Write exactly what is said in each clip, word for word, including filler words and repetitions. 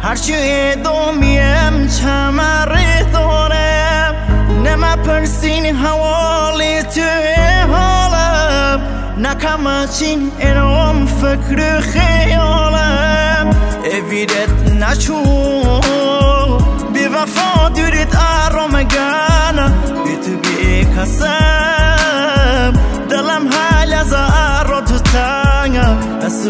هرچی دومیم چمره دارم نما پرسین حوالی توی حالم نکم چین اینم فکر خیالم اویدت نچون بی وفا دوریت آرام گانا بی تو بی کسم دلم حال از آرو تو تنگم از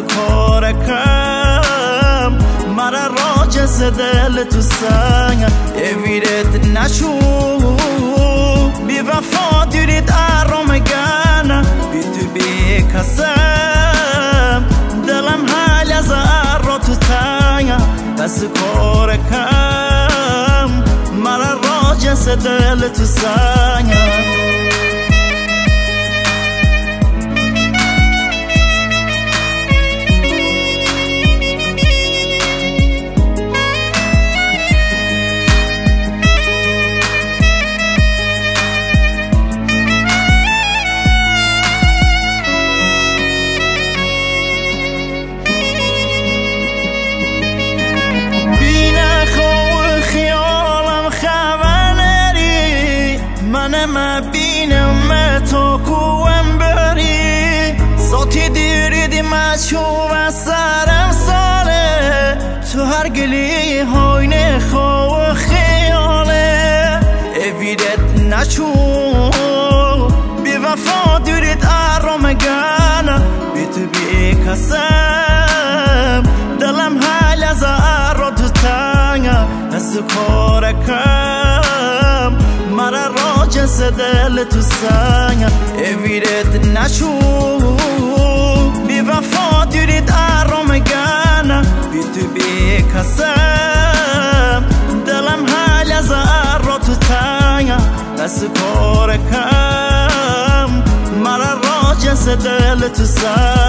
کارکم مرا راجس دل تو سنگم اویدت نچون بی وفا دوریت آرام گانا بی تو بی کسم دلم حال از آرو تو تنگم از کارکم مرا راجس دل تو سنگم ما بینم تو کوام بری صوتی دیری ما شو سرم ساله تو هر گلی های خو خیاله اویدت نچون بی وفا دوریت آرام گانا بی تو بی کسم دلم حال از آرو تو تنگم از کارکم مرا راجس دل تو سنگم اویدت نچون بی وفا دوریت آرام گانا بی تو بی کسم دلم حال از آرو تو تنگم از کارکم مرا راجس دل تو سنگم